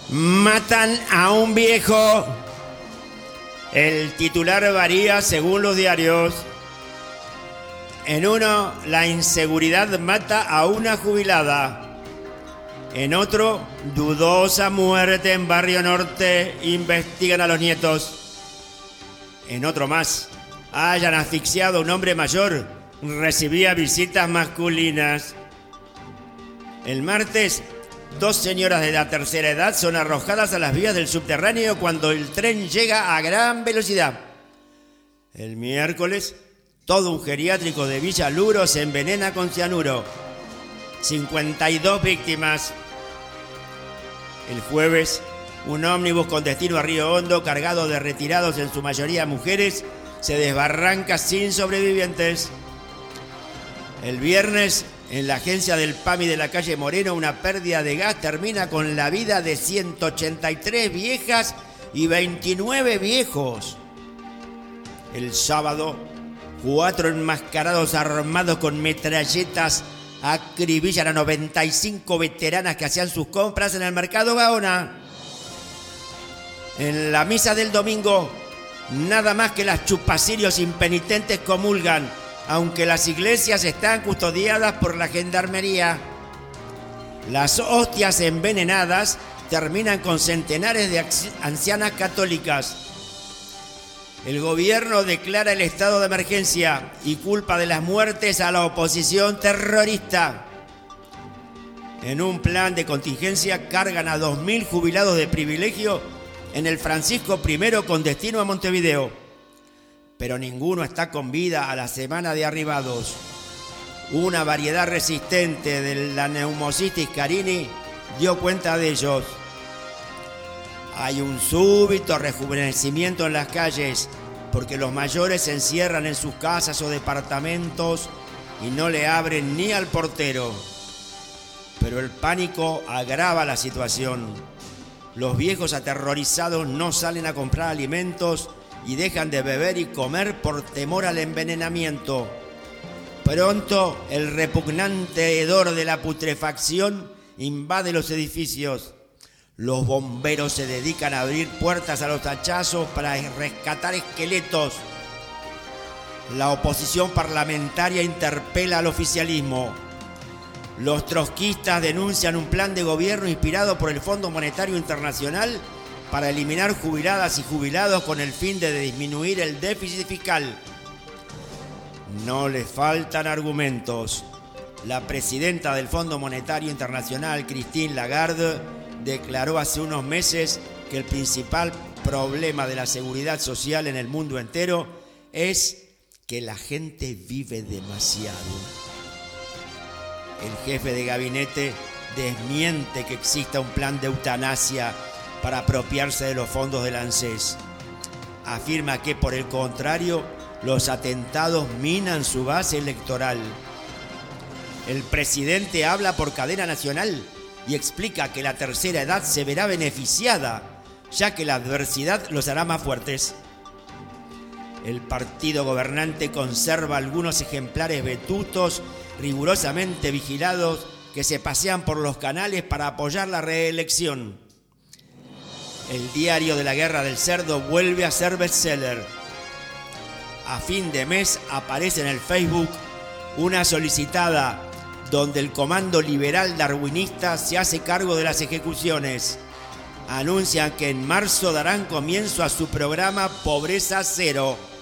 Matan a un viejo. El titular varía según los diarios. En uno, la inseguridad mata a una jubilada. En otro, dudosa muerte en Barrio Norte, investigan a los nietos. En otro más, hayan asfixiado a un hombre mayor, recibía visitas masculinas. El martes, 2 señoras de la tercera edad son arrojadas a las vías del subterráneo cuando el tren llega a gran velocidad. El miércoles, todo un geriátrico de Villa Luro se envenena con cianuro. 52 víctimas. El jueves, un ómnibus con destino a Río Hondo, cargado de retirados, en su mayoría mujeres, se desbarranca sin sobrevivientes. El viernes, en la agencia del PAMI de la calle Moreno, una pérdida de gas termina con la vida de 183 viejas y 29 viejos. El sábado, 4 enmascarados armados con metralletas acribillan a 95 veteranas que hacían sus compras en el mercado Gaona. En la misa del domingo, nada más que las chupacirios impenitentes comulgan, aunque las iglesias están custodiadas por la gendarmería. Las hostias envenenadas terminan con centenares de ancianas católicas. El gobierno declara el estado de emergencia y culpa de las muertes a la oposición terrorista. En un plan de contingencia cargan a 2.000 jubilados de privilegio en el Francisco I con destino a Montevideo. Pero ninguno está con vida a la semana de arribados. Una variedad resistente de la Pneumocystis carini dio cuenta de ellos. Hay un súbito rejuvenecimiento en las calles porque los mayores se encierran en sus casas o departamentos y no le abren ni al portero. Pero el pánico agrava la situación. Los viejos aterrorizados no salen a comprar alimentos y dejan de beber y comer por temor al envenenamiento. Pronto el repugnante hedor de la putrefacción invade los edificios. Los bomberos se dedican a abrir puertas a los hachazos para rescatar esqueletos. La oposición parlamentaria interpela al oficialismo. Los trotskistas denuncian un plan de gobierno inspirado por el Fondo Monetario Internacional para eliminar jubiladas y jubilados con el fin de disminuir el déficit fiscal. No les faltan argumentos. La presidenta del Fondo Monetario Internacional, Christine Lagarde, declaró hace unos meses que el principal problema de la seguridad social en el mundo entero es que la gente vive demasiado. El jefe de gabinete desmiente que exista un plan de eutanasia para apropiarse de los fondos del ANSES. Afirma que, por el contrario, los atentados minan su base electoral. El presidente habla por cadena nacional y explica que la tercera edad se verá beneficiada, ya que la adversidad los hará más fuertes. El partido gobernante conserva algunos ejemplares vetustos, rigurosamente vigilados, que se pasean por los canales para apoyar la reelección. El diario de la Guerra del Cerdo vuelve a ser bestseller. A fin de mes aparece en el Facebook una solicitada donde el Comando Liberal Darwinista se hace cargo de las ejecuciones. Anuncian que en marzo darán comienzo a su programa Pobreza Cero.